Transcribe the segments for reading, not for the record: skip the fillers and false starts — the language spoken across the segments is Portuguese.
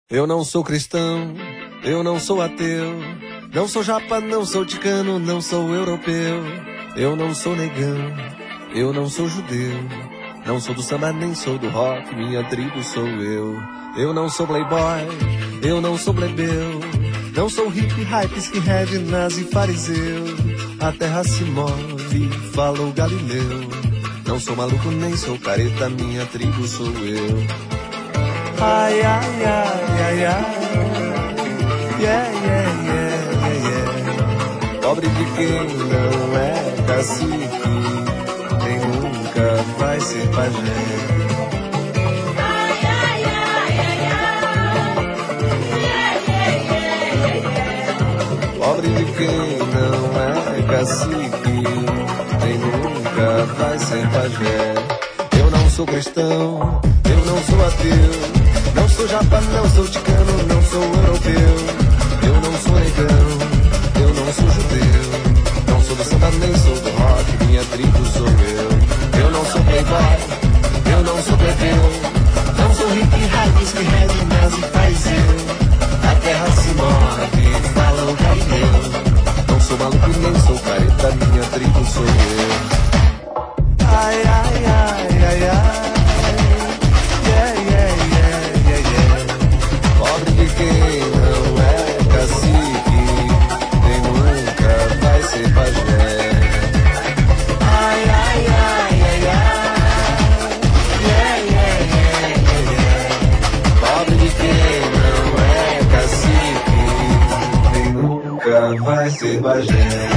Eu não sou cristão, eu não sou ateu, não sou japa, não sou ticano, não sou europeu. Eu não sou negão, eu não sou judeu, não sou do samba nem sou do rock, minha tribo sou eu. Eu não sou playboy, eu não sou plebeu, não sou hippie, hype, skinhead, nazi, fariseu. A terra se move, falou Galileu. Não sou maluco nem sou careta, minha tribo sou eu. Ai, ai, ai, ai, ai, yeah, yeah, yeah, yeah. Pobre de quem não é cacique, quem nunca vai ser pajé. Ai, ai, ai, ai, ai, yeah, yeah, yeah, yeah. Pobre de quem não é cacique, quem nunca vai ser pajé. Eu não sou cristão, eu não sou ateu, não sou japa, não sou ticano, não sou europeu. Eu não sou negão, eu não sou judeu, não sou do samba nem sou do rock, minha tribo sou eu. Eu não sou playboy, eu não sou plebeu, não sou hippie, hype, skinhead, nazi, fariseu. A terra se move, fala o Galileu. Não sou maluco nem sou careta, minha tribo sou eu. Ai, ai, ai, ai, ai, yeah, yeah, yeah, yeah, yeah. Pobre de quem não é cacique, quem nunca vai ser pajé. Ai, ai, ai, ai, ai, yeah, yeah, yeah, yeah, yeah. Pobre de quem não é cacique, quem nunca vai ser pajé.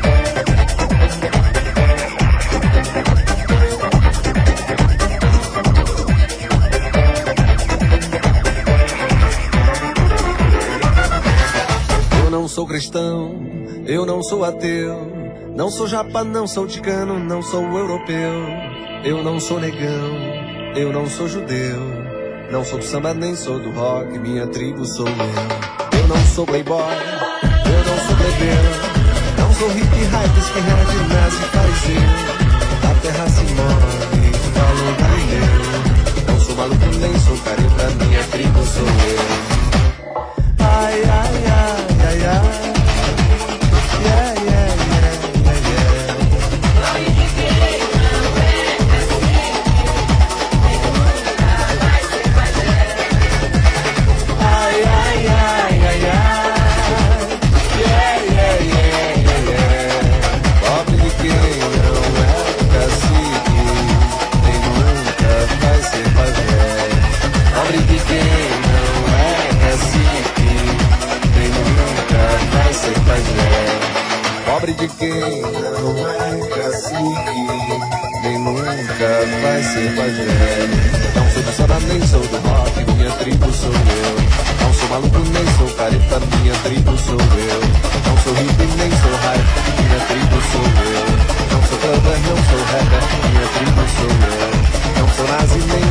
Eu não sou cristão, eu não sou ateu, não sou japa, não sou ticano, não sou europeu. Eu não sou negão, eu não sou judeu, não sou do samba nem sou do rock, minha tribo sou eu. Eu não sou playboy, eu não sou plebeu, não sou hippie, hype, skinhead, nazi, fariseu. A terra se move, falou Galileu. Não sou maluco nem sou careta, minha tribo sou eu. Ai, ai, ai, ai, ai, yeah, yeah, yeah, yeah, yeah. Pobre de quem não é cacique, quem nunca vai ser pajé. Ai, ai, ai, ai, ai, yeah, yeah, yeah, yeah, yeah. Pobre de quem não é cacique, quem nunca vai ser pajé. Pobre de quem não é cacique, quem nunca vai ser pajé. Pobre de quem não é cacique, quem nunca vai ser pajé. Não sou do samba nem sou do rock, minha tribo sou eu. Não sou maluco nem sou careta, minha tribo sou eu. Não sou hippie nem sou hype, minha tribo sou eu. Não sou clubber, não sou rapper, minha tribo sou eu. Não sou nazi nem